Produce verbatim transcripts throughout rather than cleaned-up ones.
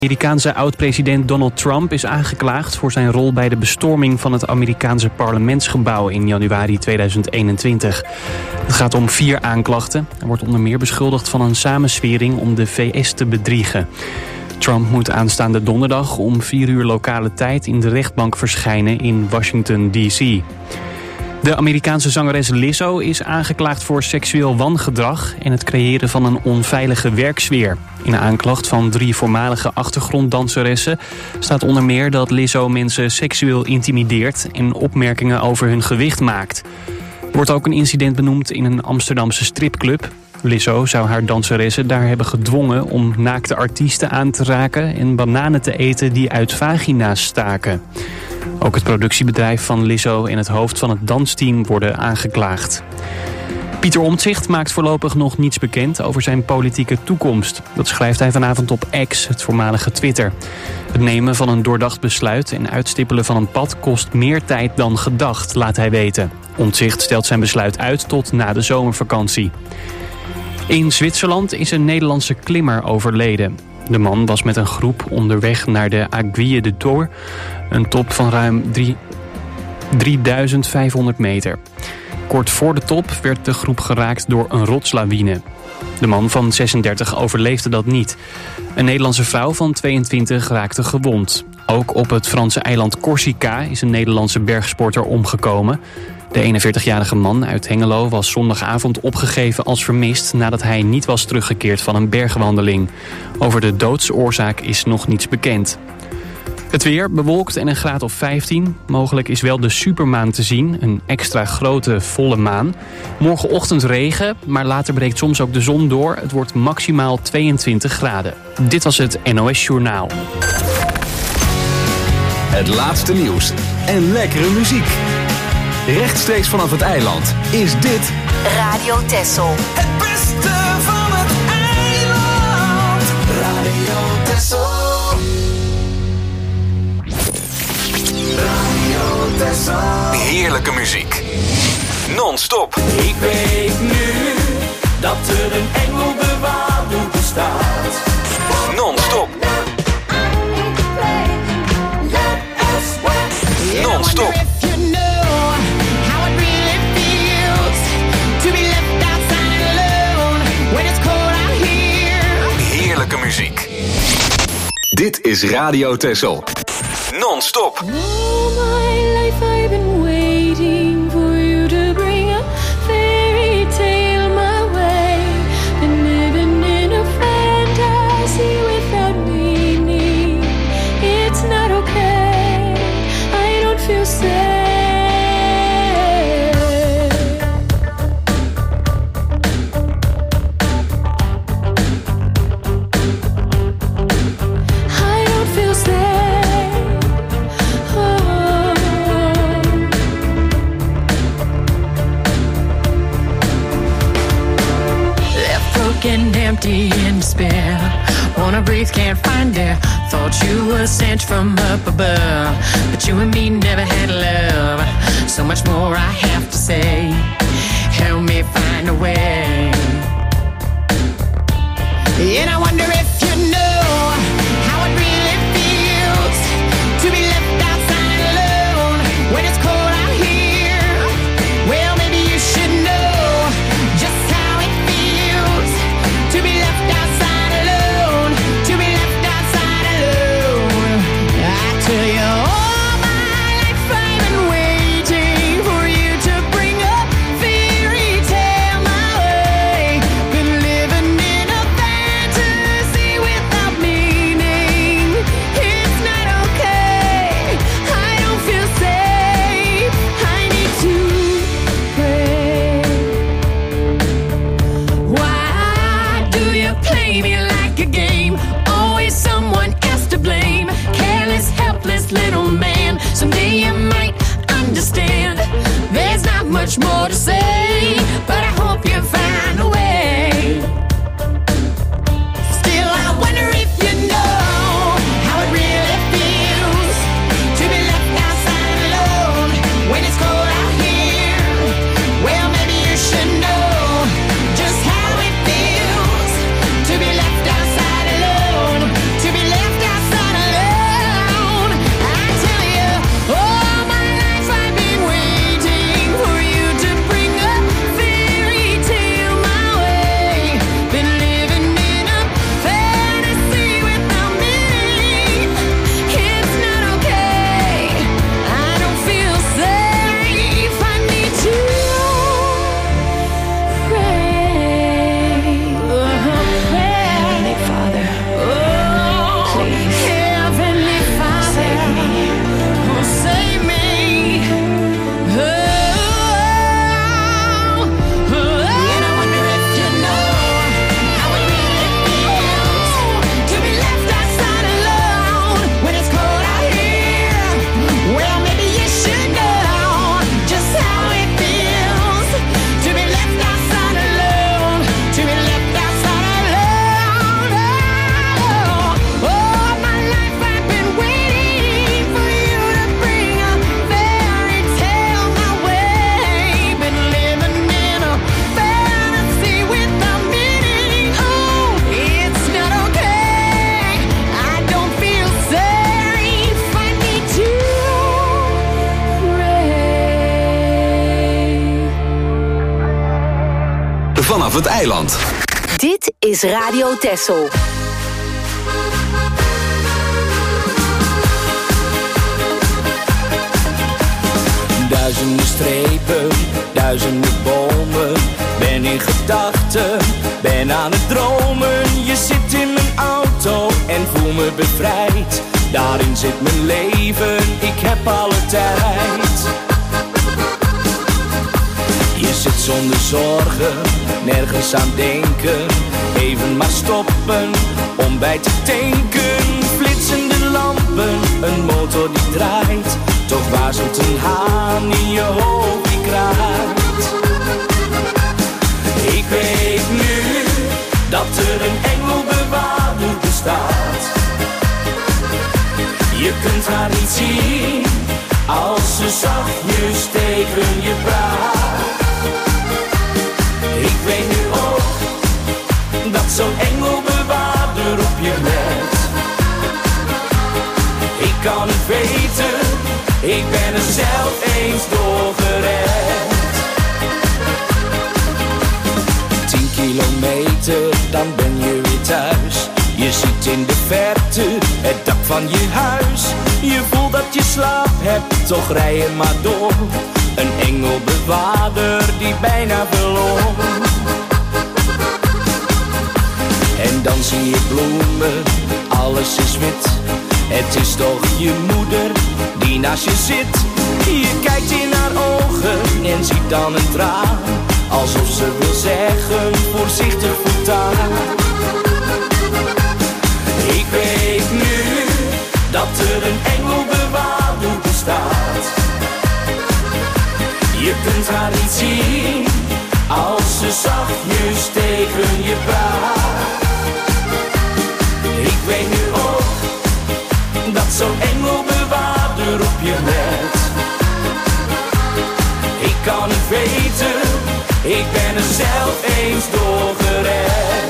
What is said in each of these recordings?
De Amerikaanse oud-president Donald Trump is aangeklaagd voor zijn rol bij de bestorming van het Amerikaanse parlementsgebouw in januari tweeduizend eenentwintig. Het gaat om vier aanklachten. Hij wordt onder meer beschuldigd van een samenswering om de V S te bedriegen. Trump moet aanstaande donderdag om vier uur lokale tijd in de rechtbank verschijnen in Washington D C. De Amerikaanse zangeres Lizzo is aangeklaagd voor seksueel wangedrag en het creëren van een onveilige werksfeer. In de aanklacht van drie voormalige achtergronddanseressen staat onder meer dat Lizzo mensen seksueel intimideert en opmerkingen over hun gewicht maakt. Er wordt ook een incident benoemd in een Amsterdamse stripclub. Lizzo zou haar danseressen daar hebben gedwongen om naakte artiesten aan te raken en bananen te eten die uit vagina's staken. Ook het productiebedrijf van Lizzo en het hoofd van het dansteam worden aangeklaagd. Pieter Omtzigt maakt voorlopig nog niets bekend over zijn politieke toekomst. Dat schrijft hij vanavond op X, het voormalige Twitter. Het nemen van een doordacht besluit en uitstippelen van een pad kost meer tijd dan gedacht, laat hij weten. Omtzigt stelt zijn besluit uit tot na de zomervakantie. In Zwitserland is een Nederlandse klimmer overleden. De man was met een groep onderweg naar de Aiguille de Tour, een top van ruim drieduizend vijfhonderd meter. Kort voor de top werd de groep geraakt door een rotslawine. De man van zesendertig overleefde dat niet. Een Nederlandse vrouw van tweeëntwintig raakte gewond. Ook op het Franse eiland Corsica is een Nederlandse bergsporter omgekomen. De eenenveertigjarige man uit Hengelo was zondagavond opgegeven als vermist nadat hij niet was teruggekeerd van een bergwandeling. Over de doodsoorzaak is nog niets bekend. Het weer bewolkt en een graad of vijftien. Mogelijk is wel de supermaan te zien, een extra grote volle maan. Morgenochtend regen, maar later breekt soms ook de zon door. Het wordt maximaal tweeëntwintig graden. Dit was het N O S Journaal. Het laatste nieuws en lekkere muziek. Rechtstreeks vanaf het eiland is dit Radio Texel. Het beste van het eiland. Radio Texel. Radio Texel. heerlijke muziek. Non-stop. Ik weet nu dat er een engelbewaarder bestaat. Non-stop. Non-stop. Heerlijke muziek. Dit is Radio Texel. Non-stop. Empty in despair, wanna breathe, can't find air. Thought you were sent from up above, but you and me never had love. So much more I have to say. Help me find a way. And I wonder if you know how it really feels to be left outside alone when it's cold out here. Well, maybe you should know just how it feels to be left outside alone, to be left outside alone. I tell you all my life I've been waiting for you to bring a fairy tale my way. Been living in a fantasy without meaning. It's not okay, I don't feel safe, I need to pray. Why do you play me like a game? Always someone else to blame. Careless, helpless little man. Someday you might understand. There's not much more to say, but I hope you find a way. Still, I wonder if you know how it really feels to be left outside alone when it's cold out here. Well, maybe you should know just how it feels to be left outside alone, to be left outside vanaf het eiland. Dit is Radio Texel. Duizenden strepen, duizenden bomen. Ben in gedachten, ben aan het dromen. Je zit in mijn auto en voel me bevrijd. Daarin zit mijn leven, ik heb alle tijd. Je zit zonder zorgen, nergens aan denken. Even maar stoppen, om bij te tanken. Flitsende lampen, een motor die draait. Toch waarschuwt een haan in je hoofd die kraait. Ik weet nu dat er een engelbewaarder bestaat. Je kunt haar niet zien als ze zachtjes tegen je praat. Ik weet nu ook dat zo'n engelbewaarder op je let. Ik kan het weten, ik ben er zelf eens door gered. Tien kilometer, dan ben je weer thuis. Je ziet in de verte het dak van je huis. Je voelt dat je slaap hebt, toch rij je maar door. Een engelbewaarder die bijna verloor. En dan zie je bloemen, alles is wit. Het is toch je moeder die naast je zit. Je kijkt in haar ogen en ziet dan een traan. Alsof ze wil zeggen, voorzichtig voortaan. Ik weet nu dat er een engelbewaarder bestaat. Je kunt haar niet zien als ze zachtjes tegen je praat. Ik weet nu ook dat zo'n engelbewaarder op je let. Ik kan het weten, ik ben er zelf eens door gered.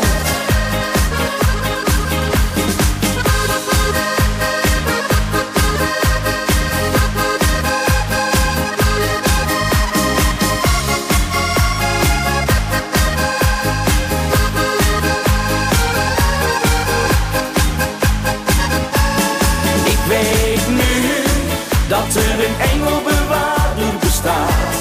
Dat er een engelbewaarder bestaat.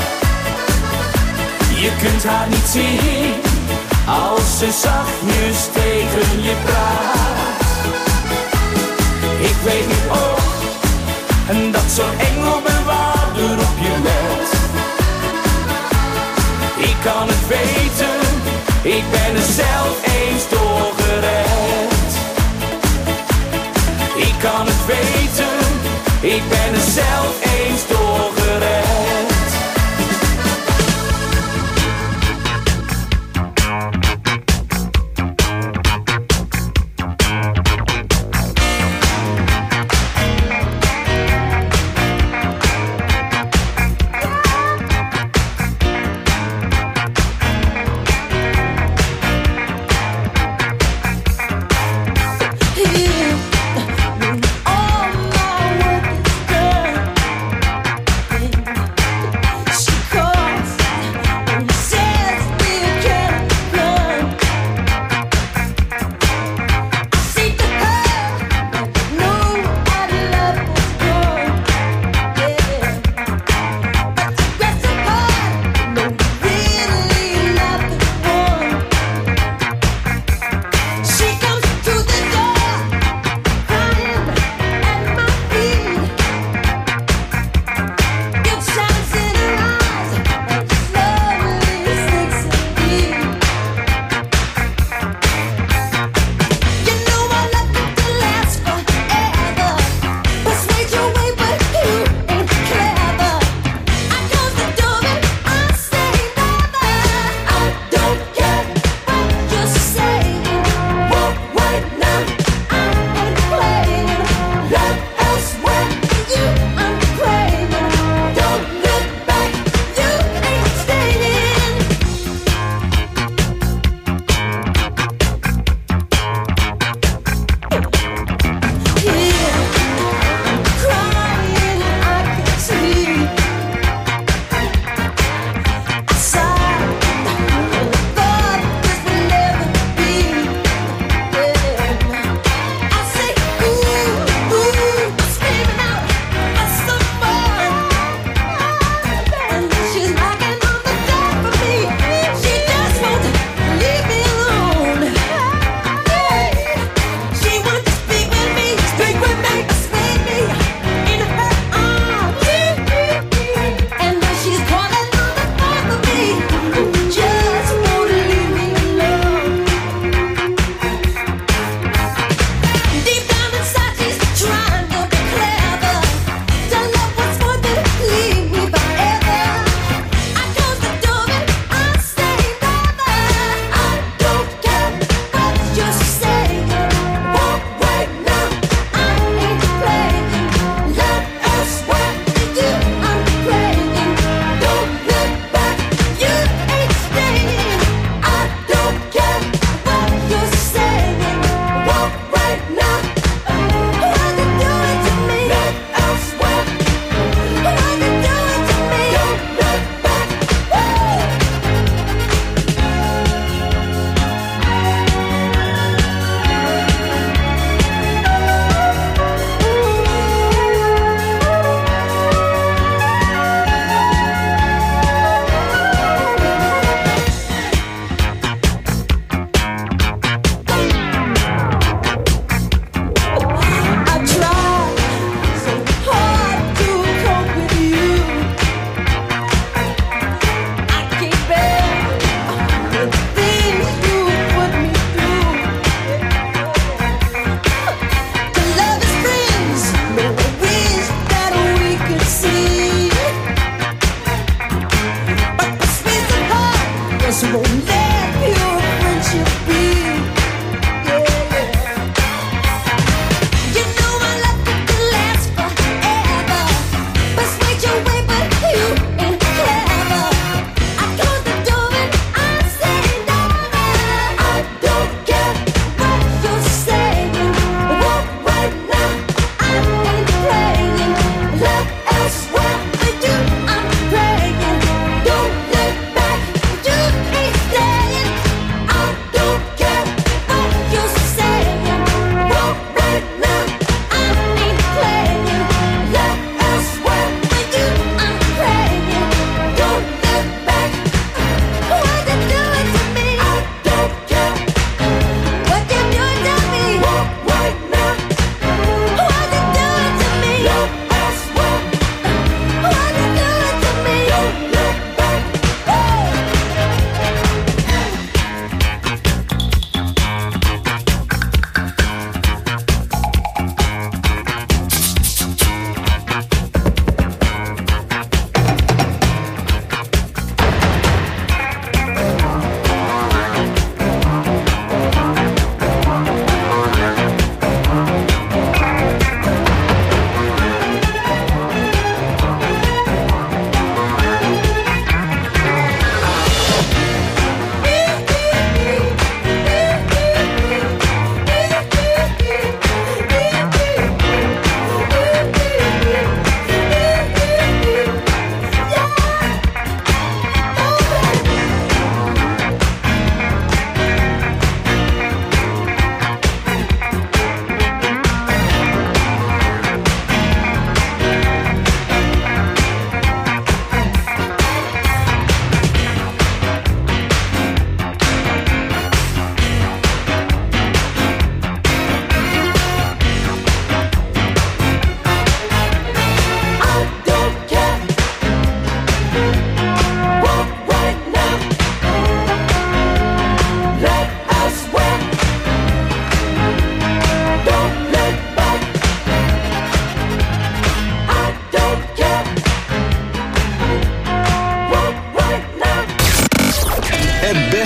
Je kunt haar niet zien als ze zachtjes tegen je praat. Ik weet nu ook dat zo'n engelbewaarder op je let. Ik kan het weten, ik ben er zelf eens door gered. Ik kan het weten, ik ben er zelf eens door gered. All my work is done.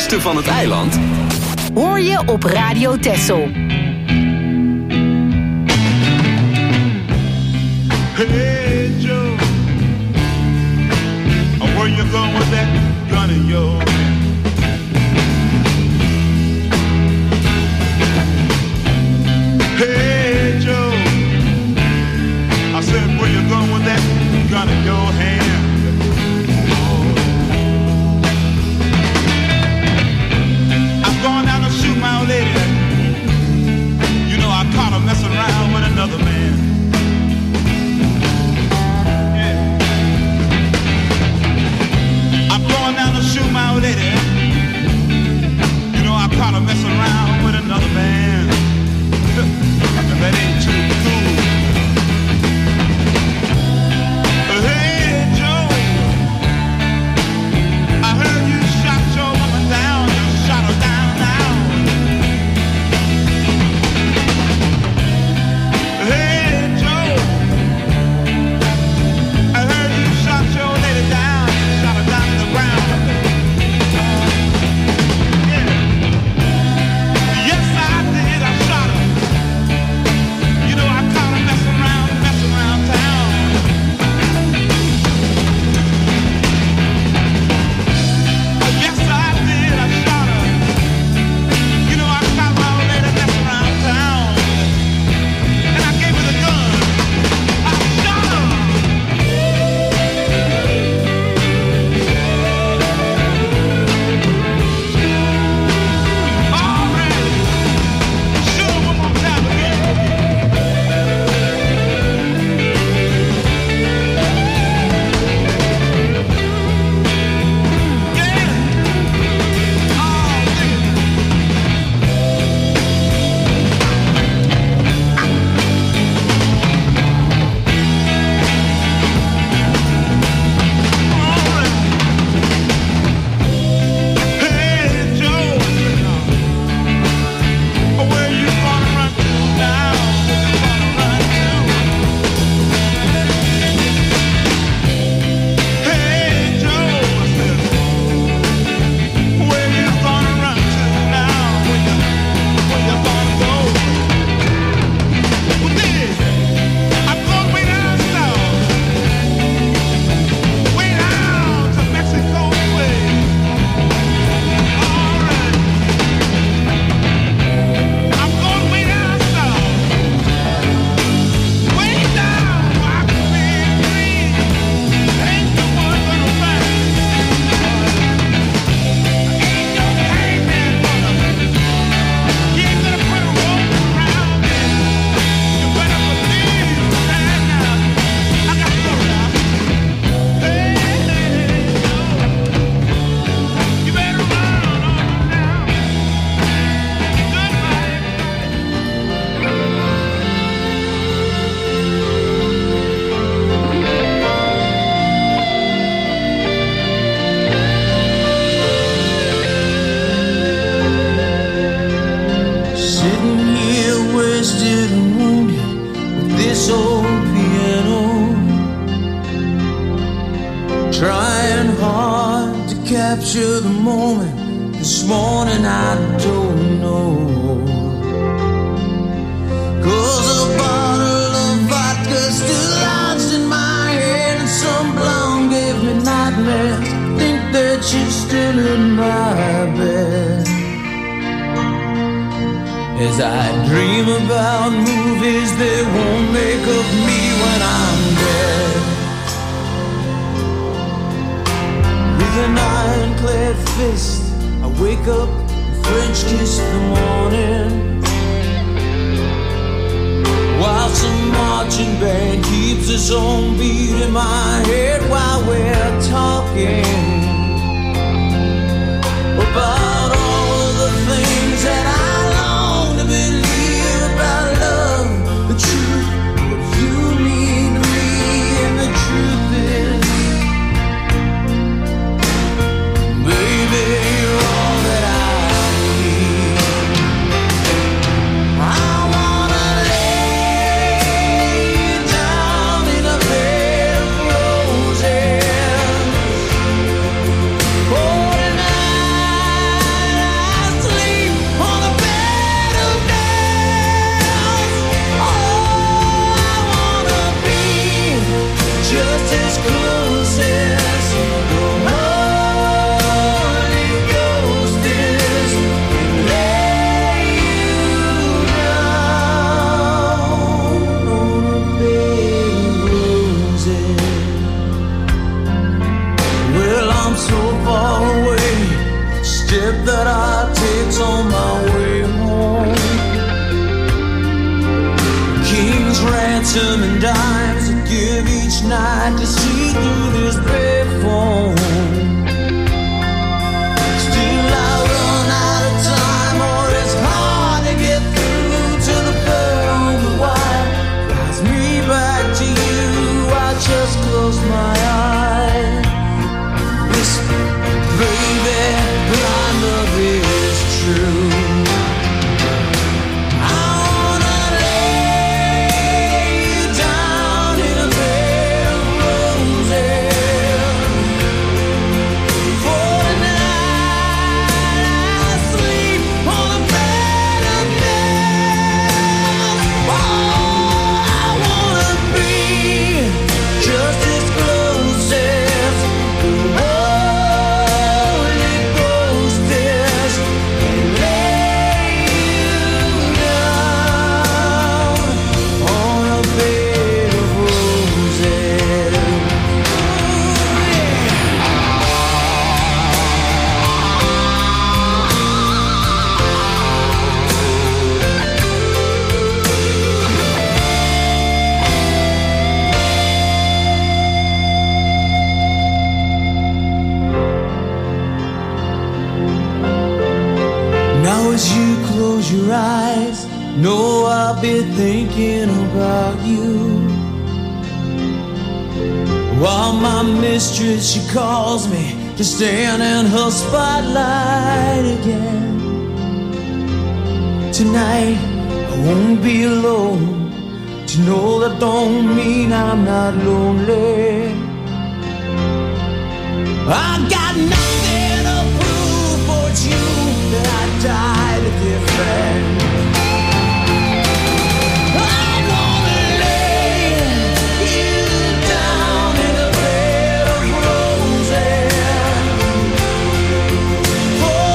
beste van het eiland hoor je op Radio Texel. Hey Joe, where you going with that gun in your hand? Hey Joe, I said where you going with that gun in your hand? I'm going down to shoot my old lady. You know I caught her messing around with another man. Shoot my old lady. You know I caught her messing around with another man. And that ain't too cool. Hey Joe, I heard you shot your woman down. You shot her down now. Hey Joe, I heard you shot your lady down. You shot her down to the ground. Capture the moment. This morning I don't know. 'Cause a bottle of vodka still lodged in my head, and some blonde gave me nightmares. Think that she's still in my bed. As I dream about movies they won't make of me when I'm dead. With an ironclad fist, I wake up and French kiss the morning, while some marching band keeps its own beat in my head while we're talking about all of the things that I long to believe about love, the truth, what you mean to me, and the truth is, baby, you're all that I need. I wanna lay down in a bed of roses, oh, tonight. some and dimes I give each night to see through this payphone. Still I run out of time, or it's hard to get through to the phone. The wire drives me back to you. I just close my eyes. Whisper, baby, blind love is true. Your eyes, know I'll be thinking about you. While my mistress, she calls me to stand in her spotlight again. Tonight, I won't be alone. To know that don't mean I'm not lonely. I got nothing to prove, for it's you that I died to defend. I'm gonna lay you down in a bed of roses. For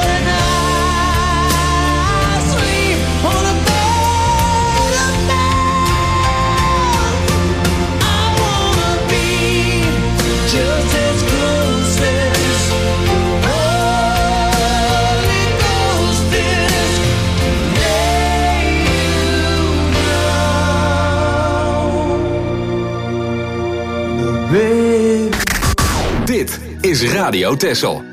tonight, sleep on a bed of nails. I wanna be just as close as Holy Ghost is. Lay you down. Baby. Dit is Radio Texel.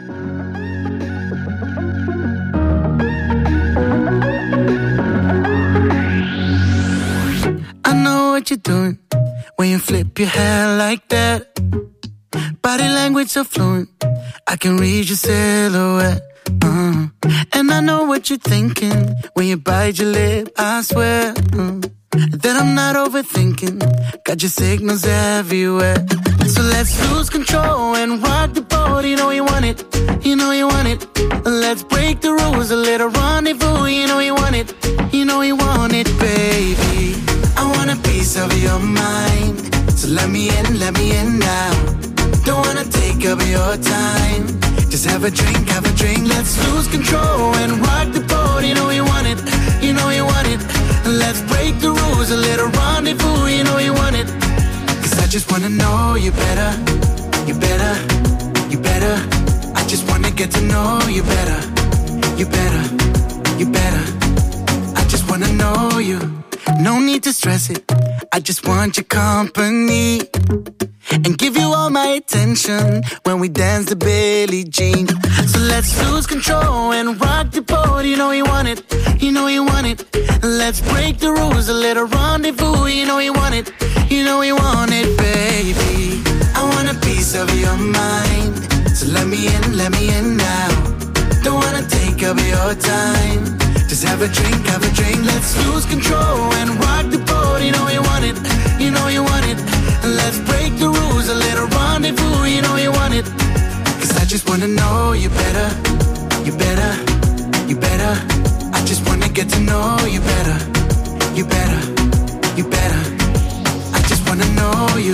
I know what you're doing when you flip your hair like that. Body language so fluent, I can read your silhouette. Uh. And I know what you're thinking when you bite your lip, I swear uh, that I'm not overthinking. Got your signals everywhere. So let's lose control and rock the boat. You know you want it, you know you want it. Let's break the rules, a little rendezvous. You know you want it, you know you want it, baby. I want a piece of your mind, so let me in, let me in now. Don't wanna take up your time, just have a drink, have a drink. Let's lose control and rock the boat. You know you want it, you know you want it. Let's break the rules, a little rendezvous. You know you want it, cause I just wanna know you better, you better, you better. I just wanna get to know you better, you better, you better. I just wanna know you. No need to stress it, I just want your company and give you all my attention when we dance to Billie Jean. So let's lose control and rock the boat. You know you want it, you know you want it. Let's break the rules, a little rendezvous. You know you want it, you know you want it, baby. I want a piece of your mind, so let me in, let me in now. Don't wanna take up your time, just have a drink, have a drink. Let's lose control and rock the boat. You know you want it, you know you want it. Let's break the rules, a little rendezvous. You know you want it, cause I just wanna know you better, you better, you better. I just wanna get to know you better, you better, you better. I just wanna know you.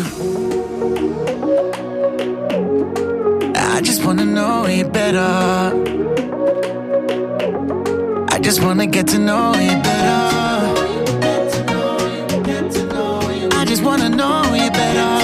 I just wanna know you better. I just wanna get to know you better. I just wanna know you better.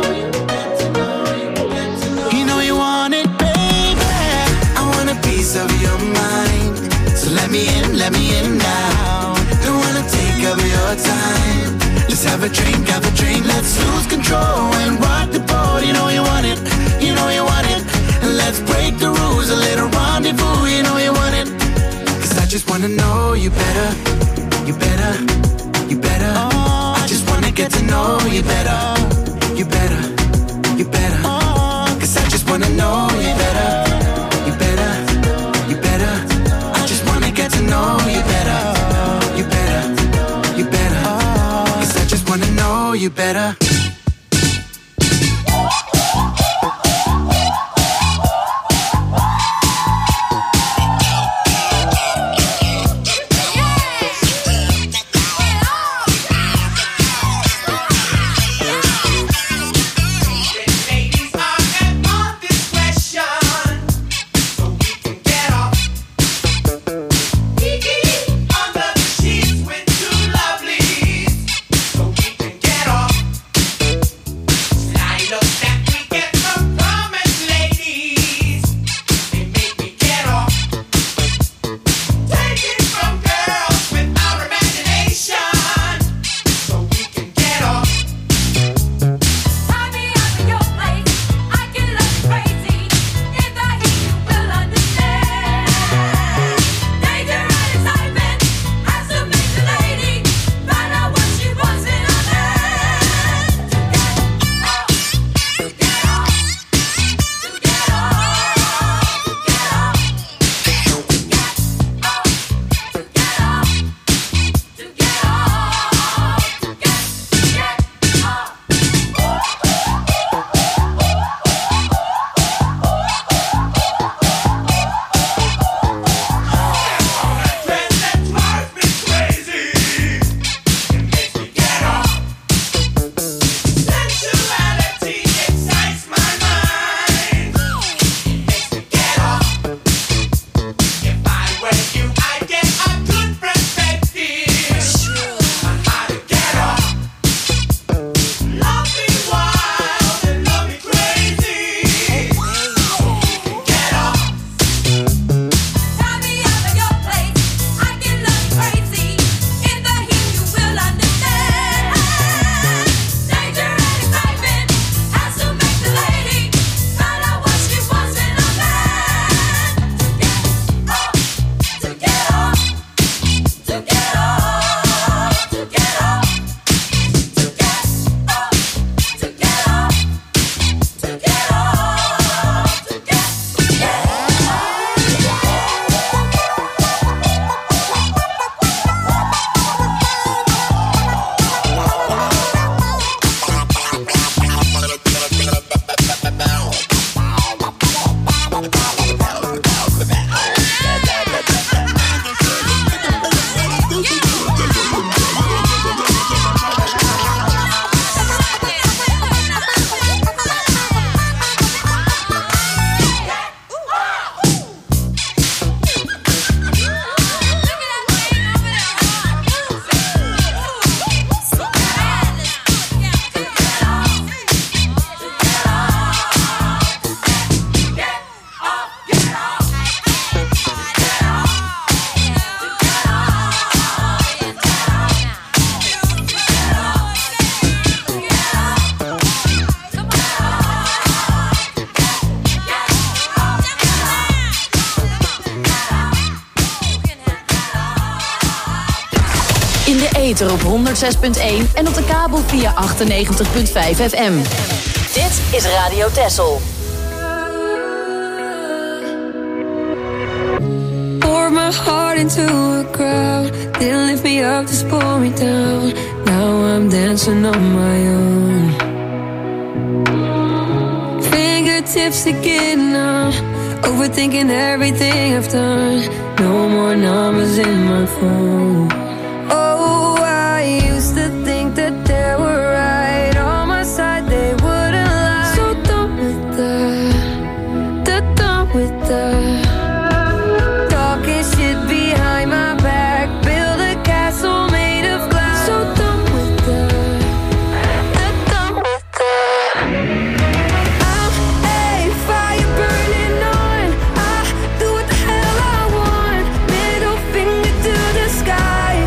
You know you want it, baby. I want a piece of your mind, so let me in, let me in now. Don't wanna take up your time, let's have have a drink, have a drink. Let's lose control and rock the boat. You know you want it, you know you want it. And let's break the rules, a little rendezvous. You know you want it. Cause I just wanna know you better, you better, you better. Oh, I just wanna get to know you better, you better, you better. Oh, cause I just wanna know you better, you better, you better. I just wanna get to know you better, you better, you better. Cause I just wanna know you better. Ether op honderdzes punt één en op de kabel via achtennegentig punt vijf F M. Dit is Radio Texel. Pour my heart into a crowd. Didn't lift me up, just pull me down. Now I'm dancing on my own. Fingertips again now. Overthinking everything I've done. No more numbers in my phone. Oh, I used to think that they were right on my side, they wouldn't lie. So done with that, they're done with that. Talking shit behind my back, build a castle made of glass. So done with that, they're done with that. I'm a fire burning on, I do what the hell I want. Middle finger to the sky.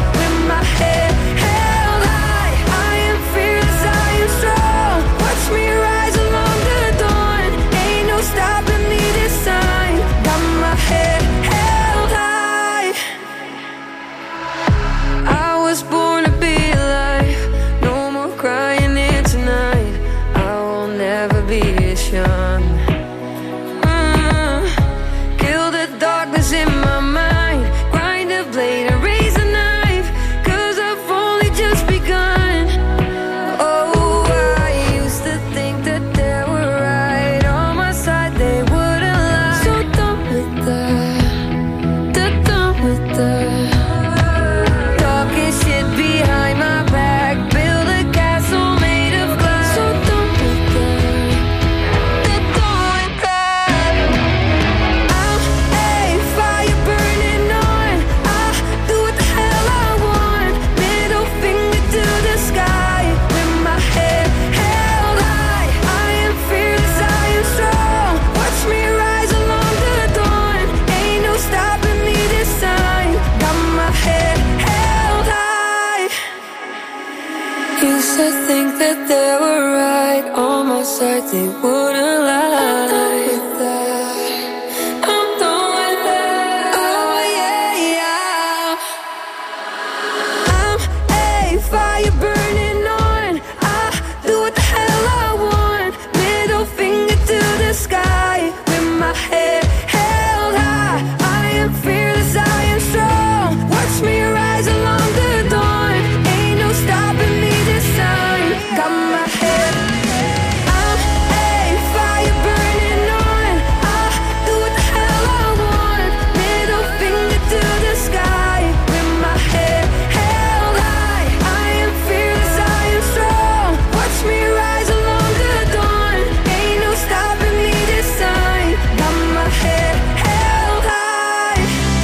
ocean. Mm. Kill the darkness in my mind. Grind a blade and raise a knife, 'cause I've only just begun. Oh, I used to think that they were right on my side, they wouldn't lie. So done with that, they're done with that. Talking shit behind my back, build a castle made of glass. So done with that, they're done with that. I'm a fire burning on, I do what the hell I want. Middle finger to the sky, with my head held high. I am fearless, I am strong. Watch me rise along the dawn. Ain't no stopping me this time. Got my head held high. Used to think that they were right on my side, they wouldn't lie. I'm done with that. Oh yeah, yeah. I'm a fire burning on, I do what the hell I want. Middle finger to the sky, with my head held high. I am fearless, I am strong. Watch me rise along the dawn. Ain't no stopping me this time. Got my head. I'm a fire burning on, I do what the hell I want. Middle finger to the sky, with my head held high. I am fearless, I am strong. Watch me rise along the dawn. Ain't no stopping me this time. Got my head held high.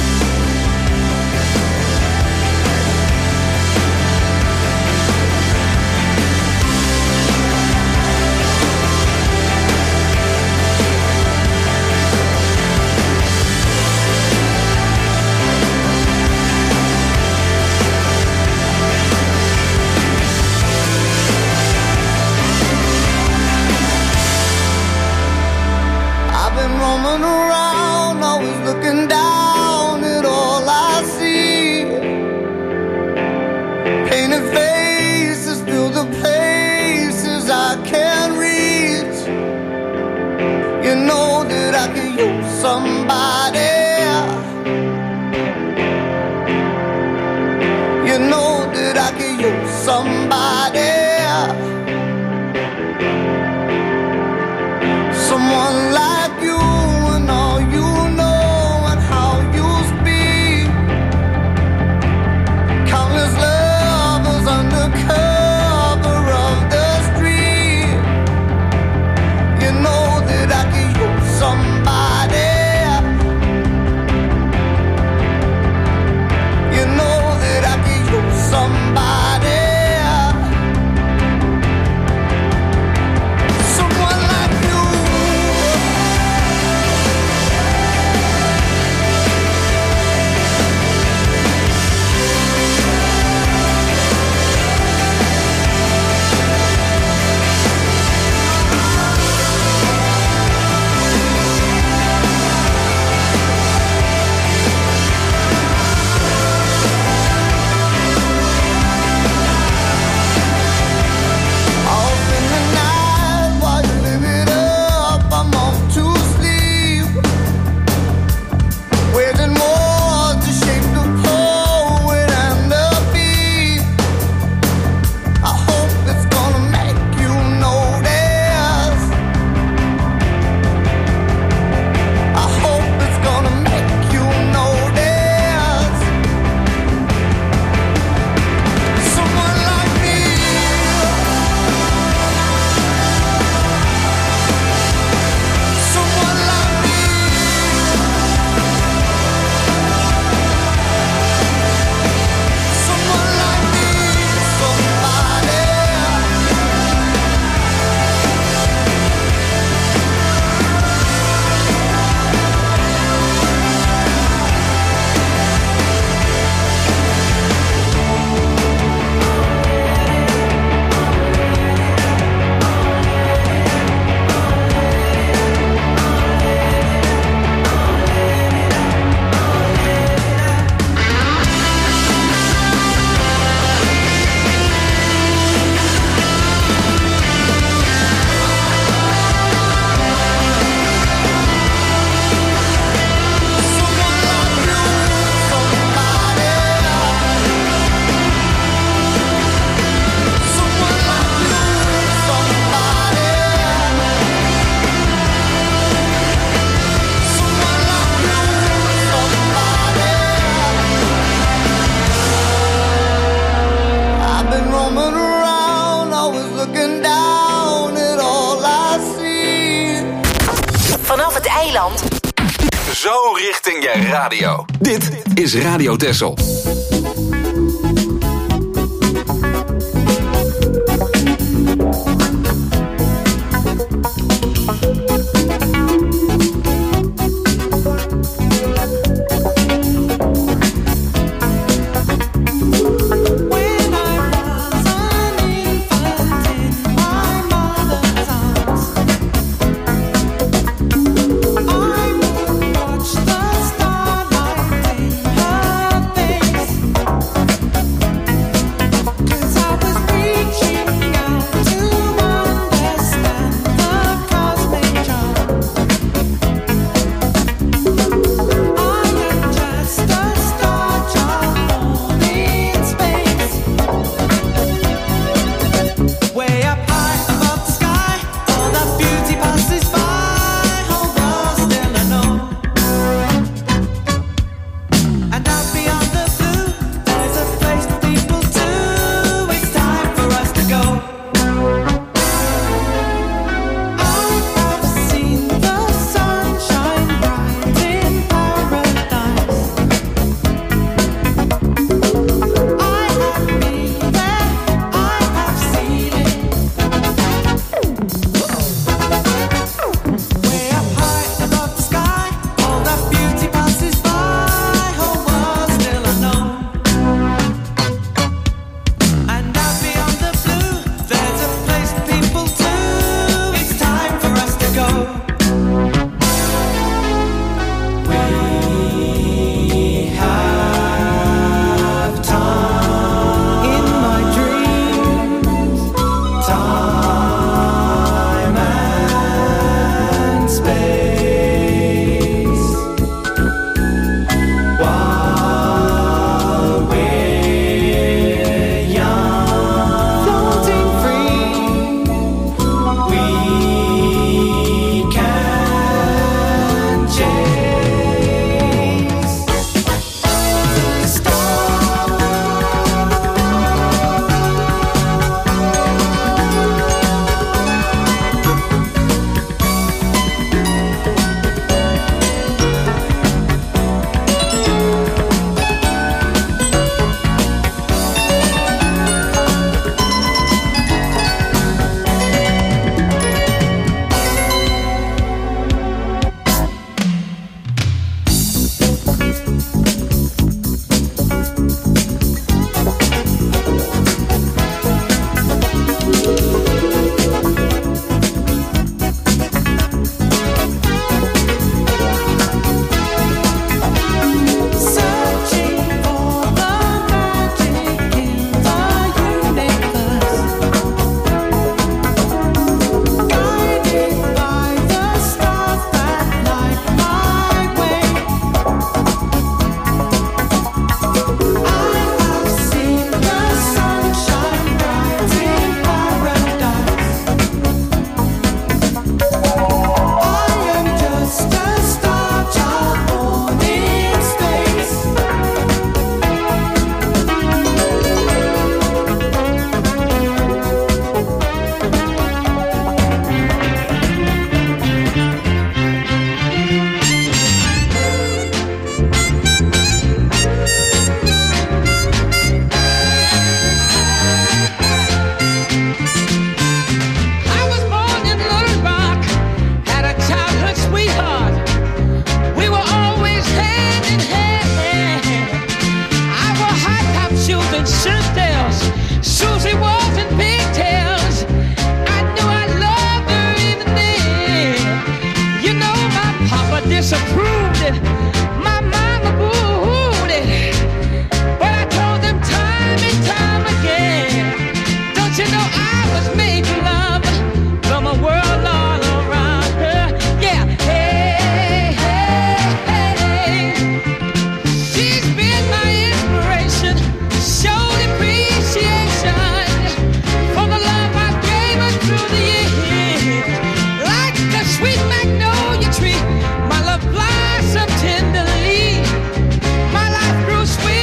I've been roaming around, always looking down at all I see. Painted faces fill the places I can't reach. You know that I could use somebody. You know that I could use somebody. Someone like you and all you know and how you speak. Countless lovers under cover of the street. You know that I could use somebody. eiland? Zo richting je radio. Dit is Radio Texel.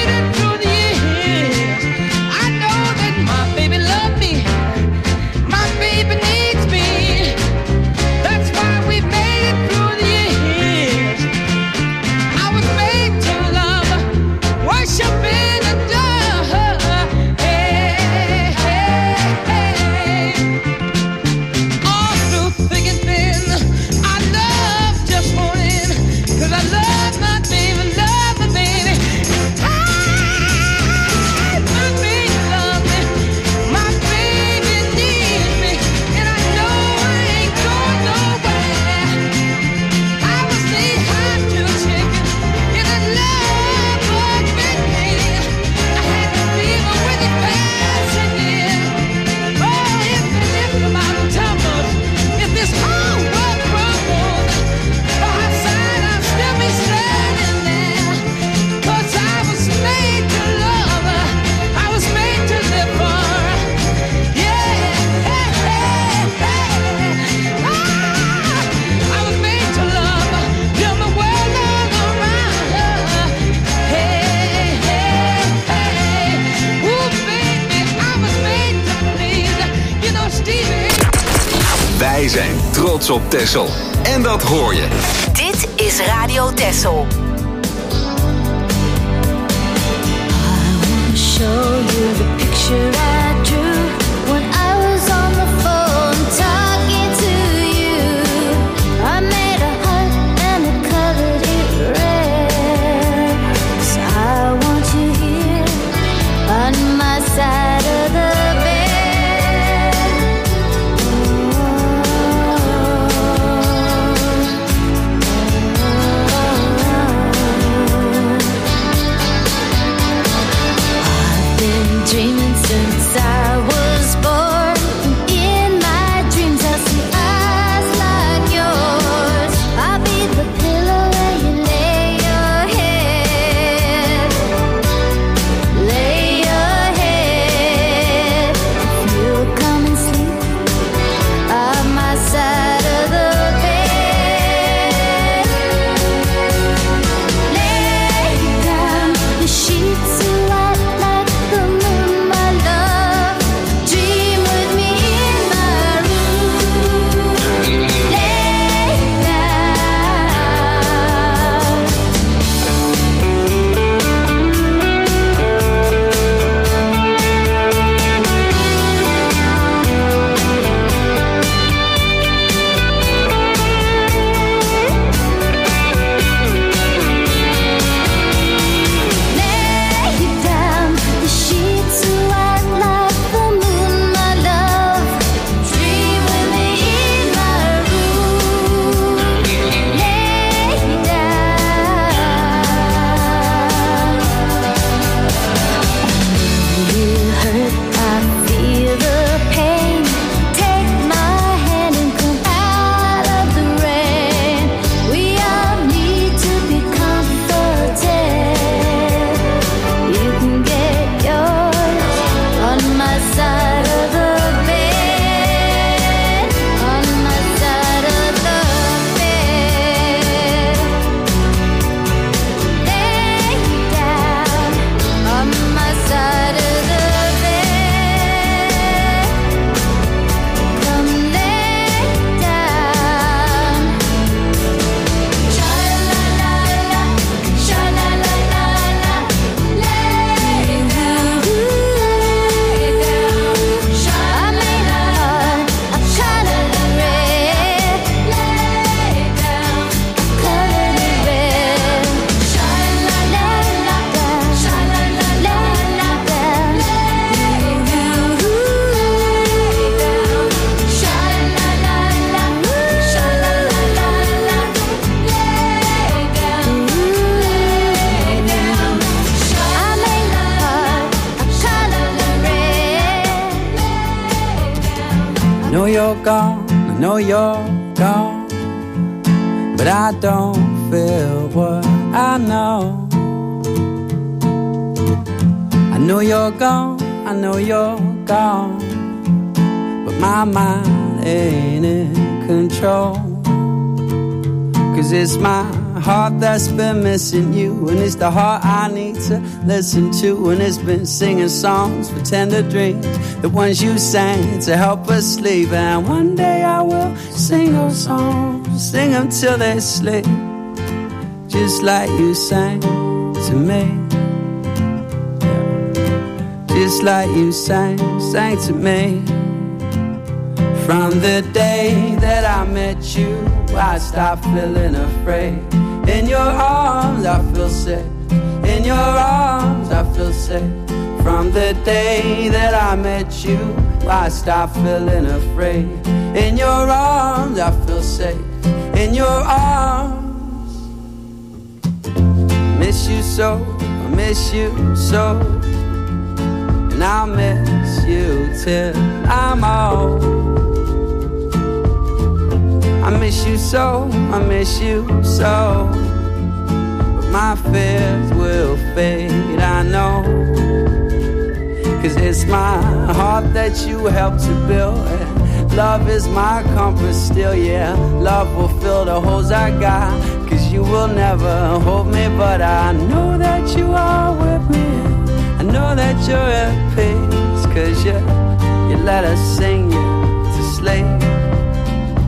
My Wij zijn trots op Texel. En dat hoor je. Dit is Radio Texel. Show you the picture I drew when I was on the phone talking to you. I made a heart and I colored it red. So I want you here on my side of the bed. I've been dreaming since I was born. In my dreams I see eyes like yours. I'll be the pillow where you lay your head. Lay your head. If you come and sleep on my side of the bed. Lay down, the sheets are white like the moon, my love. Dream with me in my room. Lay down. Lay down, the sheets are white like the moon, my love. Dream with me in my room. Lay down. You hurt, I feel the pain. Take my hand and come out of the rain. We all need to be comforted. You can get yours on my side of the bed. On my side of the bed. Lay down on my side of the bed. Come lay down. Sha-la-la-la, sha-la-la-la-la. Lay down, lay down. I made a heart, I colored it red. Lay down, colored it red. Sha-la-la-la, sha-la-la-la-la. Lay down, lay down. Sha-la-la-la, sha-la-la-la-la. Lay down, lay down. I made a heart, I colored it red. I know you're gone, I know you're gone, but I don't feel what I know. I know you're gone, I know you're gone, but my mind ain't in control. Cause it's my heart that's been missing you, and it's the heart I need to listen to. And it's been singing songs for tender dreams, the ones you sang to help us sleep. And one day I will sing those songs, sing them till they sleep, just like you sang to me. Just like you sang, sang to me. From the day that I met you, I stopped feeling afraid. In your arms I feel safe, in your arms I feel safe. From the day that I met you, I stopped feeling afraid. In your arms I feel safe, in your arms. Miss you so, I miss you so, and I'll miss you till I'm old. I miss you so, I miss you so, but my fears will fade, I know. Cause it's my heart that you helped to build, and love is my compass still, yeah. Love will fill the holes I got, cause you will never hold me, but I know that you are with me. I know that you're at peace, cause you, you let us sing you to sleep.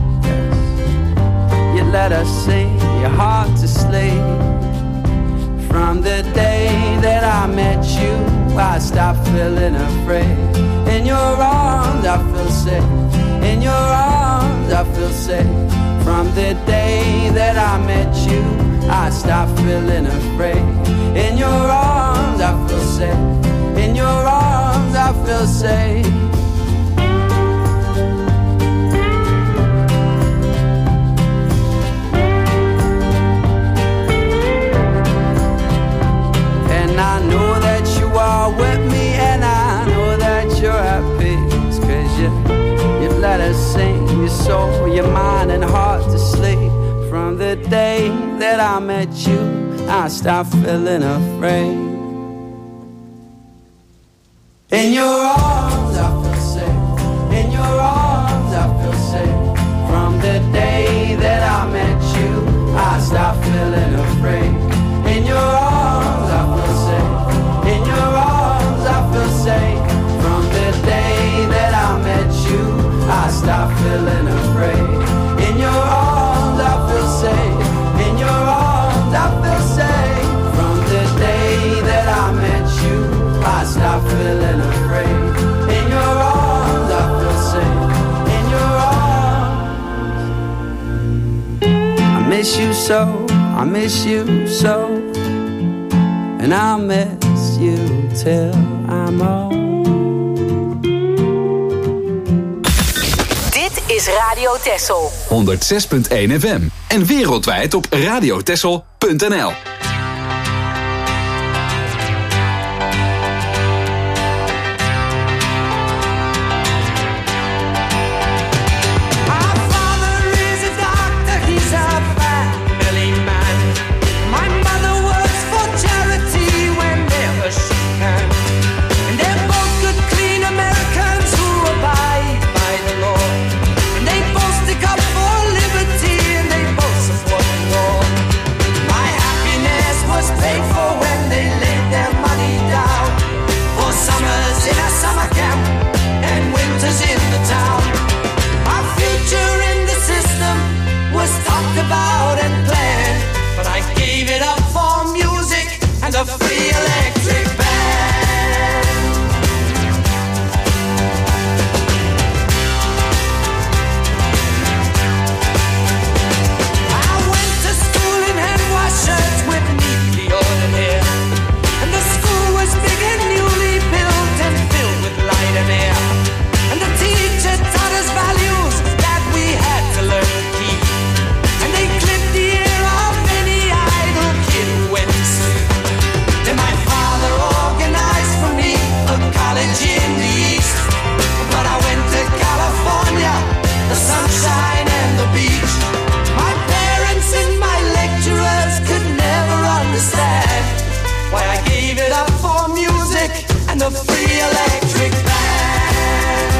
let us sing your heart to sleep. From the day that I met you, I stopped feeling afraid. In your arms I feel safe. In your arms I feel safe. From the day that I met you, I stopped feeling afraid. In your arms I feel safe. In your arms I feel safe. And I know that you are with me, and I know that you're at peace, 'cause you, you let us sing your soul, your mind and heart to sleep. From the day that I met you, I stopped feeling afraid. In your arms I feel safe. In your arms I feel safe. From the day that I met you, I stopped feeling afraid. In your arms I feel safe. In your arms I feel safe. From the day that I met you, I stopped feeling afraid. In your arms I feel safe. In your arms I feel safe. From the day that I met you, I stopped feeling afraid. In your arms I feel safe. In your arms. I miss you so, I miss you so, and I'll miss you till I'm old. Dit is Radio Texel. honderdzes punt één F M en wereldwijd op radiotexel punt n l. About and planned, but I gave it up for music and a free electric band. I went to school in hand-wash shirts with neatly ordered hair, and the school was big and newly built and filled with light and air, and the teacher taught us values that we had to learn to keep. In the east, but I went to California, the sunshine and the beach. My parents and my lecturers could never understand why I gave it up for music and the free electric band.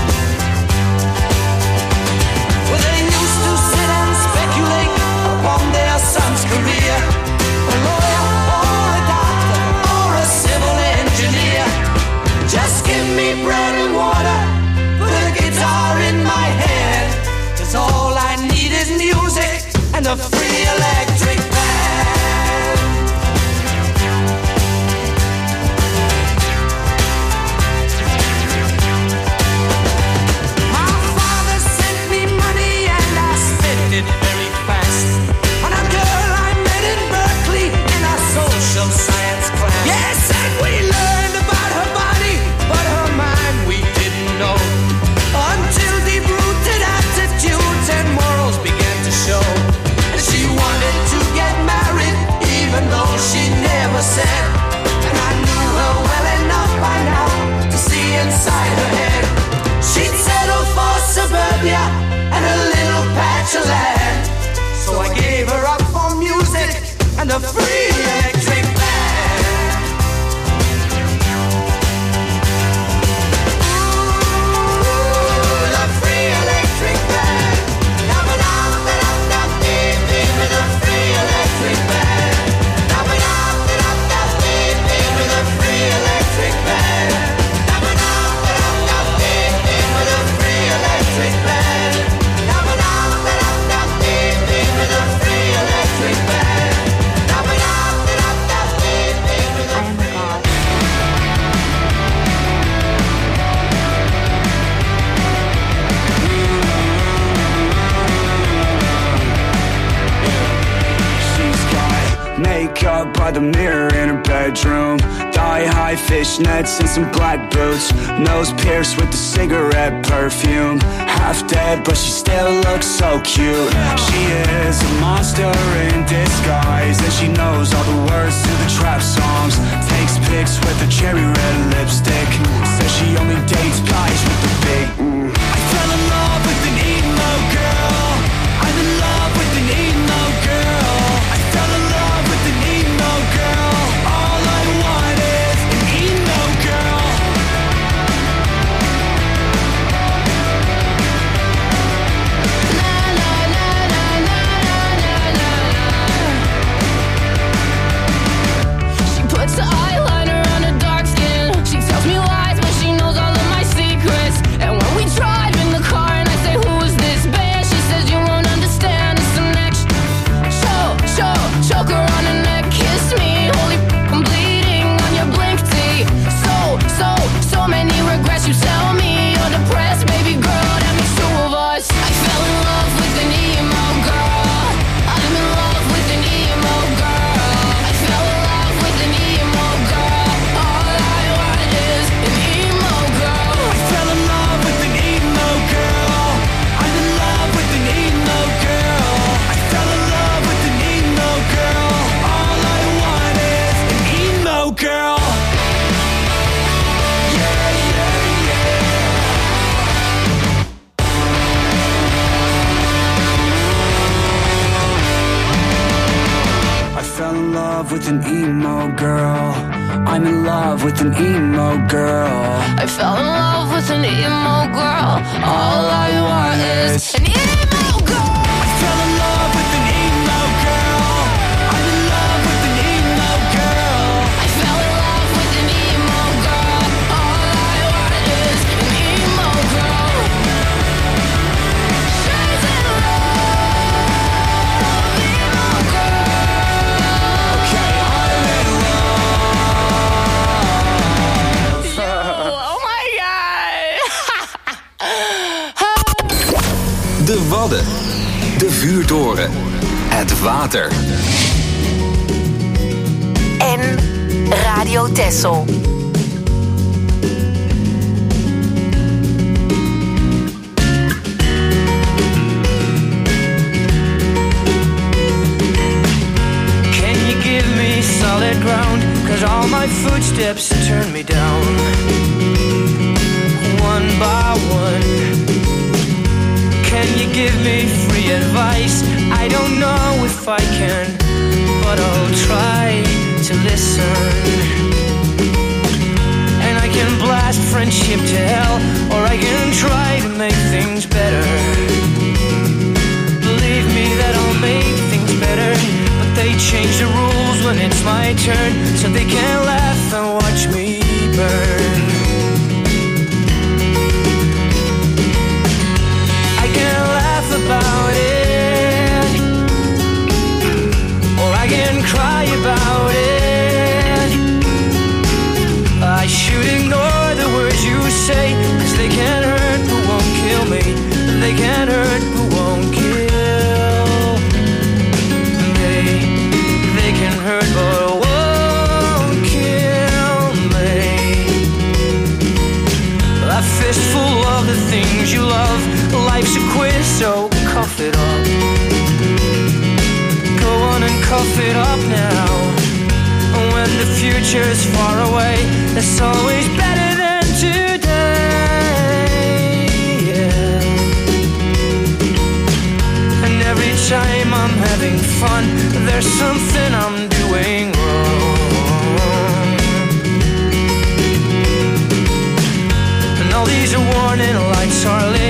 Well, they used to sit and speculate upon their son's career, a lawyer or a doctor or a civil engineer. Just give me bread and water, put a guitar in my hand, 'cause all I need is music and a free electric band. My father sent me money and I spent it very fast on a girl I met in Berkeley in a social science class. Yes, and we learned about her body, but her mind we didn't know, until deep-rooted attitudes and morals began to show. And she wanted wake up by the mirror in her bedroom. Thigh-high fishnets and some black boots. Nose pierced with the cigarette perfume. Half dead, but she still looks so cute. She is a monster in disguise, and she knows all the words to the trap songs. Takes pics with a cherry red lipstick. Says she only dates guys with the big mm. I fell in love with an emo girl. I'm in love with an emo girl. I fell in love with an emo girl. All I want is an emo girl. Na na na na na na na na. She puts the eyeliner on her dark skin. She tells me lies, but she knows all of my secrets. And when we drive in the car and I say, who is this band? She says, you won't understand, it's the next show, show, choke her on her neck, kiss me. Holy f***, I'm bleeding on your blink tee. So, so, so many regrets. You tell me you're depressed, baby girl, that makes two of us. I fell in love with an emo girl. I'm in love with an emo girl. I fell in love with an emo girl. All I want is an emo girl. I fell in love with an emo girl. I'm in love with an emo girl. I fell in love with an emo girl. All I want is an emo girl. Yeah, yeah, yeah. I fell in love with an emo girl. I'm in love with an emo girl. I fell in love with an emo girl. All I want is an emo girl. I fell in love with an emo girl. I'm in love with an emo girl. I fell in love with an emo girl. All I want is an emo girl. She's in love, emo girl. Okay, I'm in love. Oh my god. De Wadden. De Vuurtoren. Het water. En Radio Texel. Can you give me solid ground? Cause all my footsteps turn me down. One by one. Can you give me free advice? I don't know if I can, but I'll try to listen. And I can blast friendship to hell, or I can try to make things better. Believe me that I'll make things better, but they change the rules when it's my turn, so they can laugh and watch me burn. I can laugh about it, or I can cry about it. I should ignore the words you say, cause they can't hurt but won't kill me. They can't hurt but won't kill me. They can hurt but won't kill me. A fistful of the things you love. Life's a quiz, so cough it up. Go on and cough it up now. When the future's far away, it's always better than today. Yeah. And every time I'm having fun, there's something I'm doing wrong. And all these warning lights are lit.